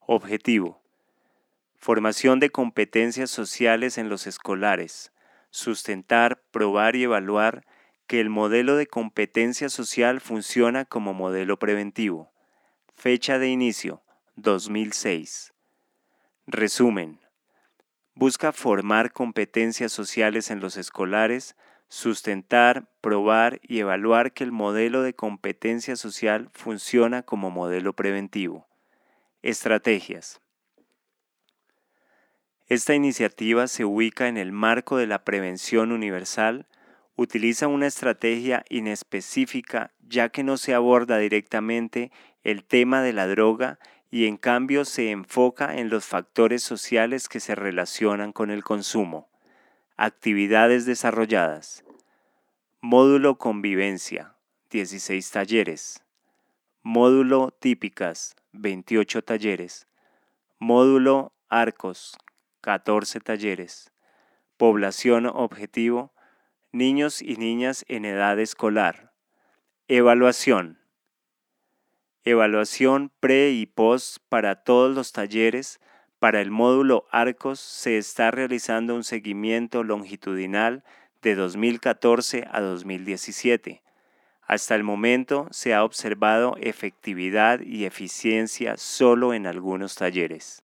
Objetivo: formación de competencias sociales en los escolares, sustentar, probar y evaluar que el modelo de competencia social funciona como modelo preventivo. Fecha de inicio: 2006. Resumen: busca formar competencias sociales en los escolares, sustentar, probar y evaluar que el modelo de competencia social funciona como modelo preventivo. Estrategias. Esta iniciativa se ubica en el marco de la prevención universal, utiliza una estrategia inespecífica ya que no se aborda directamente el tema de la droga y en cambio se enfoca en los factores sociales que se relacionan con el consumo. Actividades desarrolladas. Módulo Convivencia, 16 talleres. Módulo Típicas, 28 talleres. Módulo Arcos, 14 talleres. Población objetivo, niños y niñas en edad escolar. Evaluación. Evaluación pre y post para todos los talleres. Para el módulo Arcos se está realizando un seguimiento longitudinal de 2014 a 2017. Hasta el momento se ha observado efectividad y eficiencia solo en algunos talleres.